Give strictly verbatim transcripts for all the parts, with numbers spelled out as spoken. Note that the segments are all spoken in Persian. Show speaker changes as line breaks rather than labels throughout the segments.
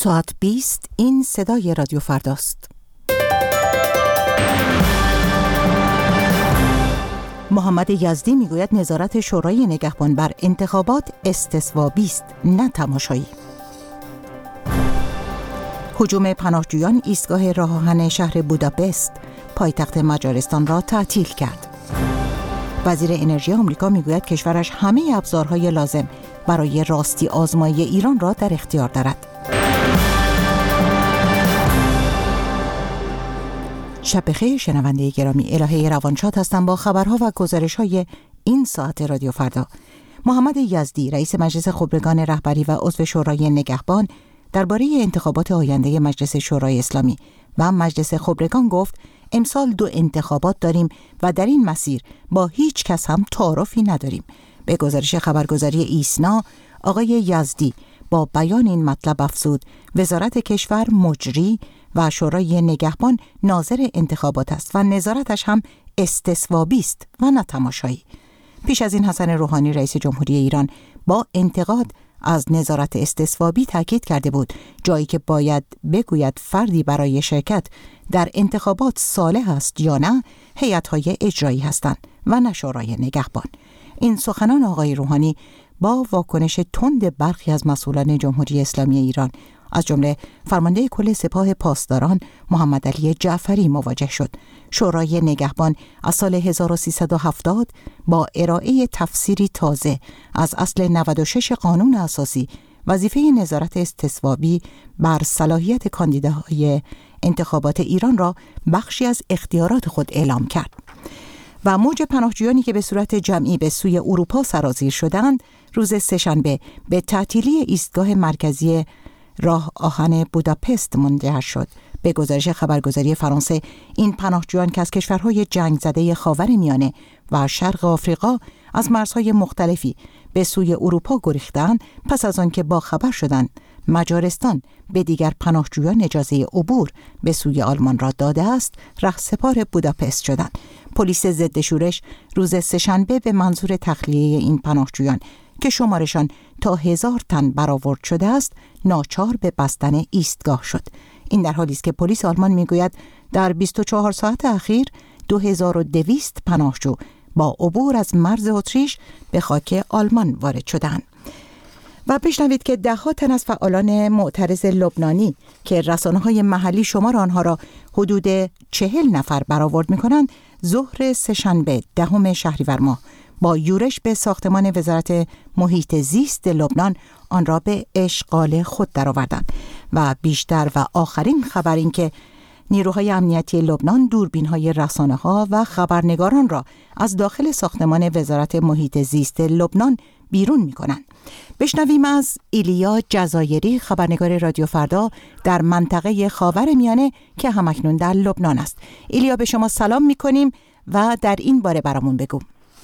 ساعت بیست این صدای رادیو فرداست. محمد یزدی میگوید نظارت شورای نگهبان بر انتخابات استثوابی است نه تماشایی. هجوم پناهجویان ایستگاه راه آهن شهر بوداپست پایتخت مجارستان را تعطیل کرد. وزیر انرژی آمریکا میگوید کشورش همه ابزارهای لازم برای راستی آزمایی ایران را در اختیار دارد. شب بخیر شنونده گرامی، الهه روانشاد هستم با خبرها و گزارش‌های این ساعت رادیو فردا. محمد یزدی رئیس مجلس خبرگان رهبری و عضو شورای نگهبان درباره انتخابات آینده مجلس شورای اسلامی و مجلس خبرگان گفت امسال دو انتخابات داریم و در این مسیر با هیچ کس هم تعارفی نداریم. به گزارش خبرگزاری ایسنا، آقای یزدی با بیان این مطلب افزود وزارت کشور مجری و شورای نگهبان ناظر انتخابات است و نظارتش هم استثوابی است و نه تماشایی. پیش از این حسن روحانی رئیس جمهوری ایران با انتقاد از نظارت استثوابی تاکید کرده بود جایی که باید بگوید فردی برای شرکت در انتخابات صالح است یا نه هیئت‌های اجرایی هستند و نه شورای نگهبان. این سخنان آقای روحانی با واکنش تند برخی از مسئولان جمهوری اسلامی ایران از جمله فرمانده کل سپاه پاسداران محمد علی جعفری مواجه شد. شورای نگهبان از سال هزار و سیصد و هفتاد با ارائه تفسیری تازه از اصل نود و شش قانون اساسی وظیفه نظارت استثوابی بر صلاحیت کاندیداهای انتخابات ایران را بخشی از اختیارات خود اعلام کرد. و موج پناهجویانی که به صورت جمعی به سوی اروپا سرازیر شدند روز سه‌شنبه به تعطیلی ایستگاه مرکزی راه آهن بوداپست منجر شد. به گزارش خبرگزاری فرانسه این پناهجویان که از کشورهای جنگ زده خاورمیانه و شرق آفریقا از مرزهای مختلفی به سوی اروپا گریختند پس از آنکه با خبر شدند مجارستان به دیگر پناهجویان اجازه عبور به سوی آلمان را داده است رهسپار بوداپست شدند. پلیس ضد شورش روز سه‌شنبه به منظور تخلیه این پناهجویان که شمارشان تا هزار تن برآورد شده است ناچار به بستن ایستگاه شد. این در حالی است که پلیس آلمان میگوید در بیست و چهار ساعت اخیر دو هزار و دویست پناهجو با عبور از مرز اتریش به خاک آلمان وارد شدند. و بشنوید که ده ها تن از فعالان معترض لبنانی که رسانه‌های محلی شمار آنها را حدود چهل نفر برآورد می‌کنند ظهر سه‌شنبه دهم شهریور ماه با یورش به ساختمان وزارت محیط زیست لبنان آن را به اشغال خود درآوردند. و بیشتر و آخرین خبر این که نیروهای امنیتی لبنان دوربین‌های رسانه‌ها و خبرنگاران را از داخل ساختمان وزارت محیط زیست لبنان بیرون می‌کنند. بشنویم از ایلیا جزایری خبرنگار رادیو فردا در منطقه خاورمیانه که همکنون در لبنان است. ایلیا به شما سلام می‌کنیم و در این باره برامون بگو.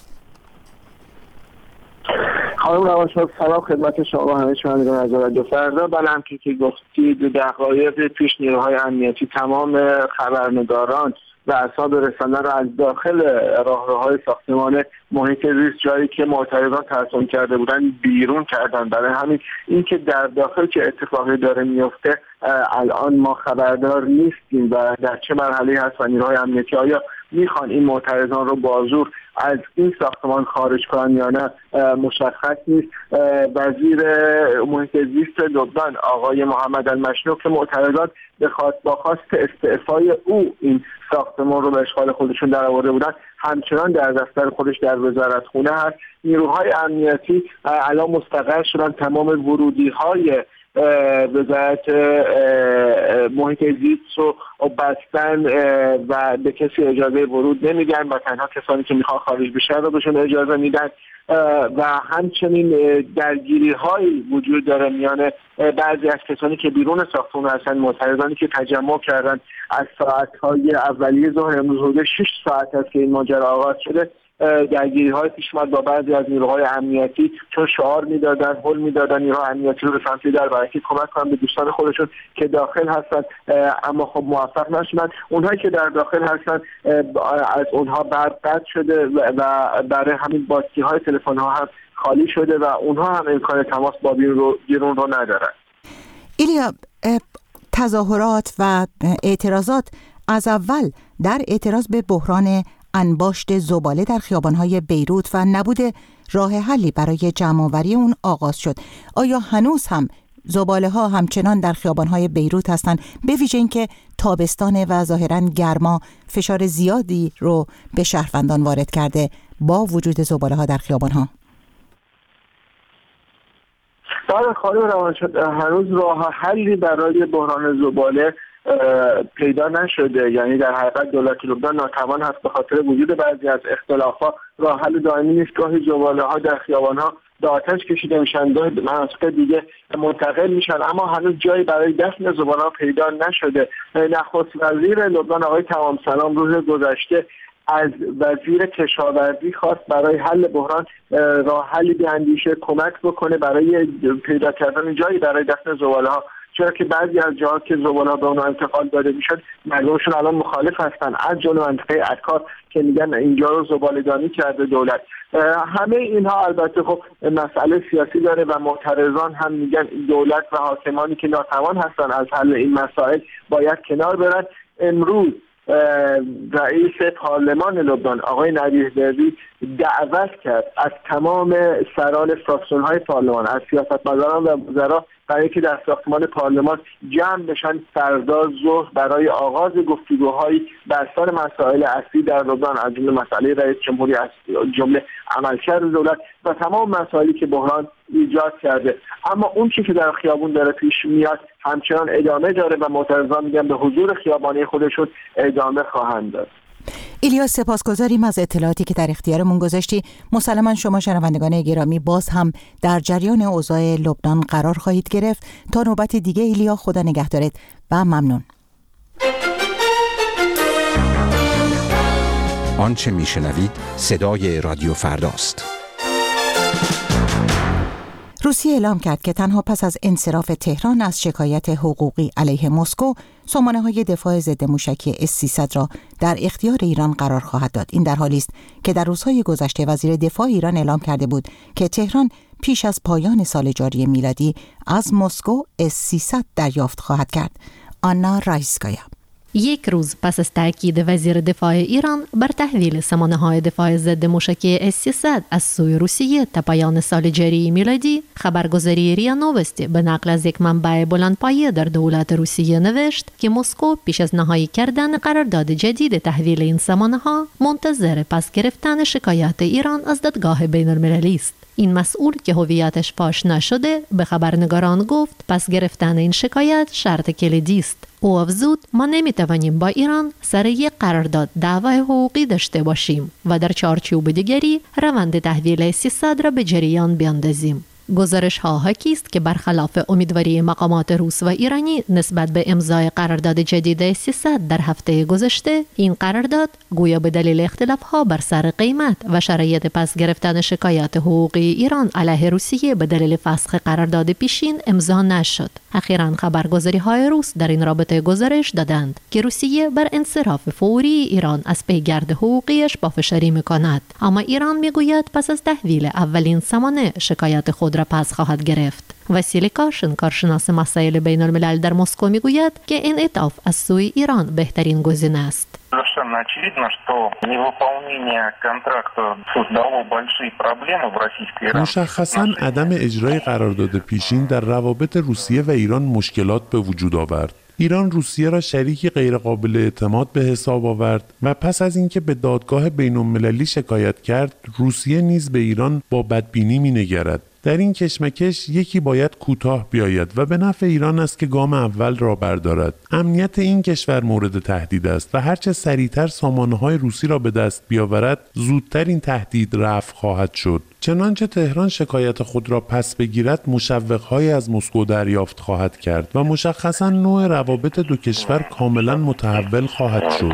خانم روانشاد سلام خدمت شما و همه شنوندگان از رادیو فردا. بله همونطور که گفتید دقایق پیش نیروهای امنیتی تمام خبرنگاران و اصحاب رسانه را از داخل راهروهای ساختمان محیط زیست جایی که معترضان ترسیم کرده بودن بیرون کردن. برای همین اینکه در داخل چه اتفاقی داره میفته الان ما خبردار نیستیم و در چه مرحله هست و نیروهای امنیتی آیا میخوان این معترضان رو با زور از این ساختمان خارج کنن یا نه مشخص نیست. وزیر محیط زیست لبنان آقای محمد المشنوق که معترضان با خواست استعفای او این ساختمان رو به اشغال خودشون در آورده بودن همچنان در دفتر خودش در وزارتخونه هست. نیروهای امنیتی الان مستقر شدن تمام ورودی های وزارت محیط زیست رو بستن و به کسی اجازه ورود نمیدن و تنها کسانی که میخوان خارج بشن رو بهشون اجازه میدن و همچنین درگیری هایی وجود داره میان بعضی از کسانی که بیرون ساختمان هستن معترضانی که تجمع کردن از ساعت های اولیه ظهر امروز حدود شش ساعت است که این ماجرا آغاز شده. درگیری های پیش اومد با بعضی از نیروهای امنیتی چون شعار میدادن هل میدادن نیروهای امنیتی رو به سمت در برکی کمک کنن به دوستان خودشون که داخل هستن اما خب موفق نشدن. اونهایی که در داخل هستن از اونها برق قطع شده و برای همین باتری های تلفن ها هم خالی شده و اونها هم امکان تماس با بیرون رو, بیرون رو ندارن.
ایلیا، تظاهرات و اعتراضات از اول در اعتراض به بحران انباشت زباله در خیابان‌های بیروت و نبود راه حلی برای جمع‌آوری اون آغاز شد. آیا هنوز هم زباله‌ها همچنان در خیابان‌های بیروت هستند، به ویژه اینکه تابستان و ظاهراً گرما فشار زیادی رو به شهروندان وارد کرده با وجود زباله‌ها در خیابان‌ها؟
بله خانم روانشناس، هنوز راه حلی برای بحران زباله پیدا نشده. یعنی در حقیقت دولت لبنان ناتوان هست به خاطر وجود بعضی از اختلافات. راه حل دائمی نیست. گاهی زباله‌ها در خیابان‌ها به آتش کشیده میشن، گاهی به مناطق دیگه منتقل میشن، اما هنوز جایی برای دفن زباله‌ها پیدا نشده. نخست وزیر لبنان آقای تمام سلام روز گذشته از وزیر کشاورزی خواست برای حل بحران راه حلی بیاندیشه، کمک بکنه برای پیدا کردن جایی برای دفن زباله‌ها، چرا که بعضی از جاها که زباله‌ها به اونها انتقال داده میشد مردمشون الان مخالف هستن، از جمله منطقه عکار که میگن اینجا رو زباله‌دانی کرده دولت. همه اینها البته خب مسئله سیاسی داره و معترضان هم میگن دولت و حاکمانی که ناتوان هستن از حل این مسائل باید کنار برن. امروز رئیس پارلمان لبنان آقای نبیه دروی دعوت کرد از تمام سران فراکسیون‌های پارلمان، از سیاستمداران و وزرا برای اینکه در ساختمان پارلمان جمع بشن فردا ظهر برای آغاز گفتگوهایی بر سر مسائل اصلی در لبنان، از جمله مسئله رئیس جمهوری، از جمله عملکرد دولت و تمام مسائلی که بحران ایجاد کرده. اما اون چیزی که در خیابون داره پیش میاد همچنان ادامه داره و معترضان میگن به حضور خیابانی خودشون ادامه خواهند داد.
ایلیا، سپاسگزاریم از اطلاعاتی که در اختیارمون گذاشتی. مسلماً شما شنوندگان گرامی باز هم در جریان اوضاع لبنان قرار خواهید گرفت. تا نوبت دیگه ایلیا، خدا نگهدارت و ممنون.
آنچه میشنوید صدای رادیو فرداست.
روسیه اعلام کرد که تنها پس از انصراف تهران از شکایت حقوقی علیه مسکو، سامانه‌های دفاع ضد موشکی اس سیصد را در اختیار ایران قرار خواهد داد. این در حالی است که در روزهای گذشته وزیر دفاع ایران اعلام کرده بود که تهران پیش از پایان سال جاری میلادی از مسکو اس سیصد دریافت خواهد کرد. آنا رایسکایا.
یک روز پس از تأکید وزیر دفاع ایران بر تحویل سامانه‌های دفاع ضد موشکی اس سیصد از سوی روسیه تا پایان سال جاری میلادی، خبرگزاری ریا نووستی به نقل از یک منبع بلندپایه در دولت روسیه نوشت که مسکو پیش از نهایی کردن قرارداد جدید تحویل این سامانه‌ها منتظر پس گرفتن شکایت ایران از دادگاه بین‌المللی است. این مسئول که هویتش فاش نشده به خبرنگاران گفت پس گرفتن این شکایت شرط کلیدی است. او افزود ما نمیتوانیم با ایران سر یک قرارداد دعوای حقوقی داشته باشیم و در چارچوب دیگری روند تحویل سیصد را به جریان بیاندازیم. گزارش ها حاکی است که برخلاف امیدواری مقامات روس و ایرانی نسبت به امضای قرارداد جدید سیصد در هفته گذشته، این قرارداد گویا به دلیل اختلاف ها بر سر قیمت و شرایط پس گرفتن شکایت حقوقی ایران علیه روسیه به دلیل فسخ قرارداد پیشین امضا نشد. اخیراً خبرگزاری های روس در این رابطه گزارش دادند که روسیه بر انصراف فوری ایران از پیگرد حقوقیش پافشاری میکند، اما ایران میگوید پس از تحویل اولین سامانه شکایت خود را پس خواهد گرفت. واسیلی کاشن، کارشناس مسائل بین الملل در مسکو، میگوید که انعطاف از سوی ایران بهترین گزینه است.
Совершенно очевидно, что невыполнение контракта создало большие проблемы в российско-иранских.
مشخصاً عدم اجرای قرارداد پیشین در روابط روسیه و ایران مشکلات به وجود آورد. ایران روسیه را شریکی غیرقابل اعتماد به حساب آورد و پس از اینکه به دادگاه بین‌المللی شکایت کرد، روسیه نیز به ایران با بدبینی می‌نگرد. در این کشمکش یکی باید کوتاه بیاید و به نفع ایران است که گام اول را بردارد. امنیت این کشور مورد تهدید است و هرچه سریعتر سامانه‌های روسی را به دست بیاورد، زودتر این تهدید رفع خواهد شد. چنانچه تهران شکایت خود را پس بگیرد، مشوق‌هایی از مسکو دریافت خواهد کرد و مشخصاً نوع روابط دو کشور کاملاً متحول خواهد شد.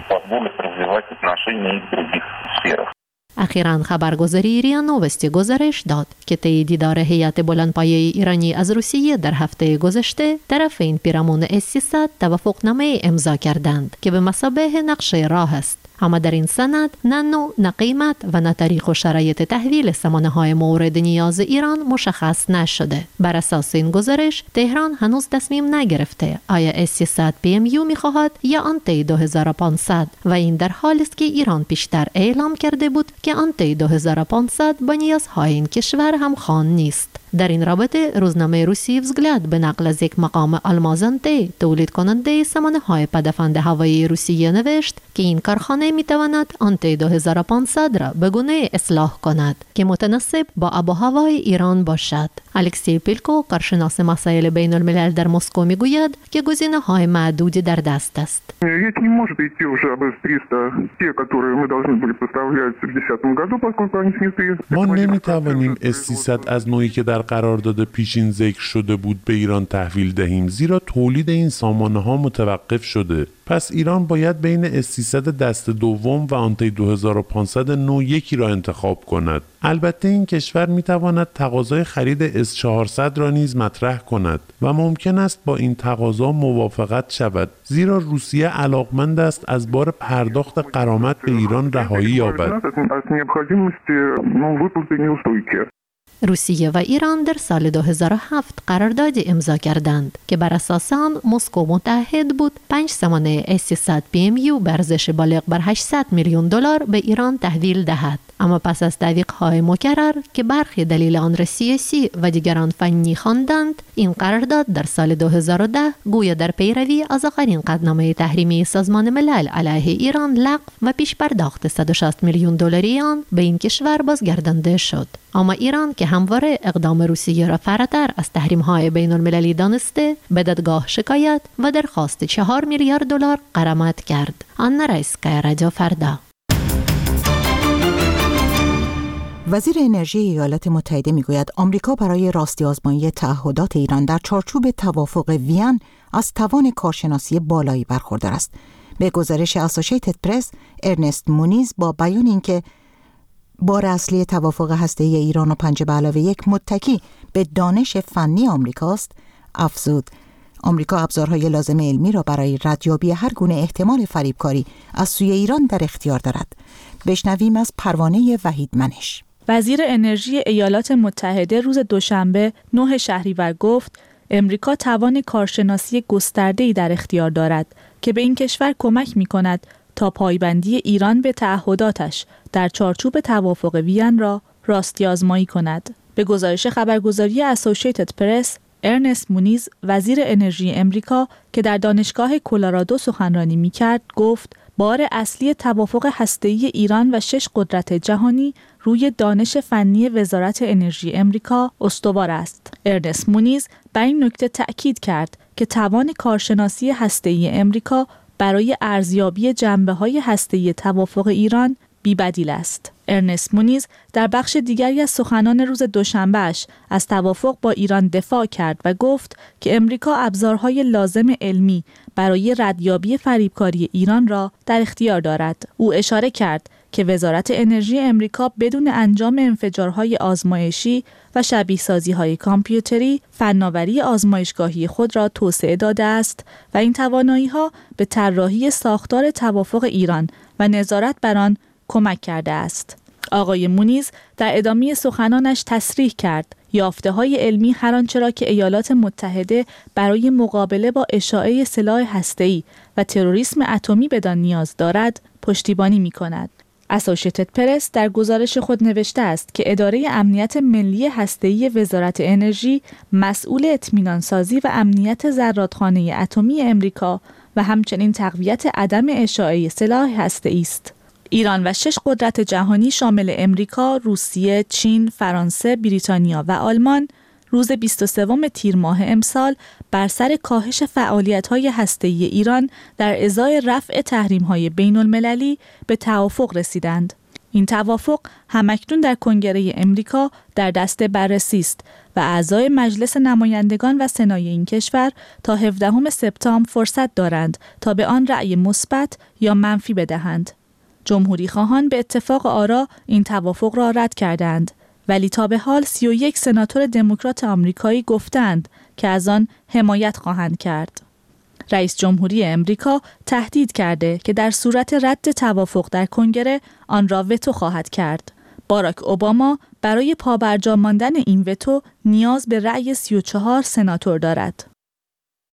اخیراً خبرگزاری ریا نووستی گزارش داد که طی دیدار هیئت بلندپایه ایرانی از روسیه در هفته گذشته، طرفین پیرامون اس سیصد توافقنامه امضا کردند که به مثابه نقشه راه است. اما در این سند نه نوع، نه قیمت و نه تاریخ و شرایط تحویل سامانه‌های مورد نیاز ایران مشخص نشده. بر اساس این گزارش تهران هنوز تصمیم نگرفته آیا اس سیصد پی ام یو می‌خواهد یا آنتی دو هزار و پانصد و این در حالی است که ایران پیشتر اعلام کرده بود که آنتی دو هزار و پانصد با نیازهای این کشور همخوان نیست. در این رابطه روزنامه روسی وزگلاد به نقل از یک مقام آلمازانته تولید کننده سامانه‌های پدافند هوایی روسیه نوشت که این کارخانه می‌تواند آنتی دو هزار و پانصد را به گونه اصلاح کند که متناسب با آب و هوای ایران باشد. الکسی پیلکو، کارشناس مسائل بین الملل در مسکو، میگوید که گزینه‌های معدودی در دست است.
Речь не может идти уже об эс триста, те, которые мы должны были поставлять в две тысячи десятом году, поскольку они сняты.
ما نمی‌توانیم اس سیصد از نوعی که در قرارداد پیشین ذکر شده بود به ایران تحویل دهیم، زیرا تولید این سامانه‌ها متوقف شده. پس ایران باید بین اس سیصد دست دوم و آنتی دو هزار و پانصد نو یکی را انتخاب کند. البته این کشور می‌تواند تقاضای خرید اس چهارصد را نیز مطرح کند و ممکن است با این تقاضا موافقت شود، زیرا روسیه علاقمند است از بار پرداخت غرامت به ایران رهایی یابد.
روسیه و ایران در سال دو هزار و هفت قراردادی امضا کردند که بر اساس آن مسکو متعهد بود پنج سامانه اس سیصد پی ام یو به ارزش بالغ بر هشتصد میلیون دلار به ایران تحویل دهد. اما پس از تعویق‌های مکرر که برخی دلیل آن را سیاسی و دیگران فنی خواندند، این قرارداد در سال دو هزار و ده گویا در پیروی از آخرین قطعنامه تحریمی سازمان ملل علیه ایران لغو و پیش پرداخت صد و شصت میلیون دلاری آن به این کشور بازگردانده شد. اما ایران که همواره اقدام روسیه را فراتر از تحریم‌های بین المللی دانسته، به دادگاه شکایت و درخواست چهار میلیارد دلار غرامت کرد. آنا رایسکایا، رادیو فردا.
وزیر انرژی ایالات متحده میگوید آمریکا برای راستی آزمایی تعهدات ایران در چارچوب توافق وین از توان کارشناسی بالایی برخوردار است. به گزارش اسوسییتد پرس، ارنست مونیز با بیان اینکه بار اصلی توافق هسته‌ای ایران و پنج به علاوه یک متکی به دانش فنی آمریکاست، افزود آمریکا ابزارهای لازم علمی را برای ردیابی هر گونه احتمال فریبکاری از سوی ایران در اختیار دارد. بشنویم از پروانه وحید منش.
وزیر انرژی ایالات متحده روز دوشنبه نه شهریور گفت امریکا توان کارشناسی گسترده‌ای در اختیار دارد که به این کشور کمک می‌کند تا پایبندی ایران به تعهداتش در چارچوب توافق وین را راستی آزمایی کند. به گزارش خبرگزاری اسوسییتد پرس، ارنست مونیز، وزیر انرژی امریکا که در دانشگاه کلرادو سخنرانی می‌کرد، گفت بار اصلی توافق هسته‌ای ایران و شش قدرت جهانی روی دانش فنی وزارت انرژی امریکا استوار است. ارنست مونیز بر این نکته تأکید کرد که توان کارشناسی هسته‌ای امریکا برای ارزیابی جنبه‌های هسته‌ای توافق ایران بی‌بدیل است. ارنست مونیز در بخش دیگری از سخنان روز دوشنبهش از توافق با ایران دفاع کرد و گفت که امریکا ابزارهای لازم علمی برای ردیابی فریبکاری ایران را در اختیار دارد. او اشاره کرد که وزارت انرژی امریکا بدون انجام انفجارهای آزمایشی و شبیه سازی‌های کامپیوتری فناوری آزمایشگاهی خود را توسعه داده است و این توانایی‌ها به طراحی ساختار توافق ایران و نظارت بر آن کمک کرده است. آقای مونیز در ادامه سخنانش تصریح کرد یافته‌های علمی هر آنچه را که ایالات متحده برای مقابله با اشاعه سلاح هسته‌ای و تروریسم اتمی بدان نیاز دارد پشتیبانی می‌کند. اسوسییتد پرس در گزارش خود نوشته است که اداره امنیت ملی هسته‌ای وزارت انرژی مسئول اطمینان‌سازی و امنیت زرادخانه اتمی امریکا و همچنین تقویت عدم اشاعه سلاح هسته‌ای است. ایران و شش قدرت جهانی شامل امریکا، روسیه، چین، فرانسه، بریتانیا و آلمان روز بیست و سوم تیر ماه امسال بر سر کاهش فعالیت‌های هسته‌ای ایران در ازای رفع تحریم‌های بین‌المللی به توافق رسیدند. این توافق همکنون در کنگره امریکا در دست بررسی است و اعضای مجلس نمایندگان و سنای این کشور تا هفدهم سپتامبر فرصت دارند تا به آن رأی مثبت یا منفی بدهند. جمهوری خواهان به اتفاق آرا این توافق را رد کردند، ولی تا به حال سی و یک سناتور دموکرات آمریکایی گفتند که از آن حمایت خواهند کرد. رئیس جمهوری امریکا تهدید کرده که در صورت رد توافق در کنگره آن را وتو خواهد کرد. باراک اوباما برای پابرجا ماندن این وتو نیاز به رأی سی و چهار سناتور دارد.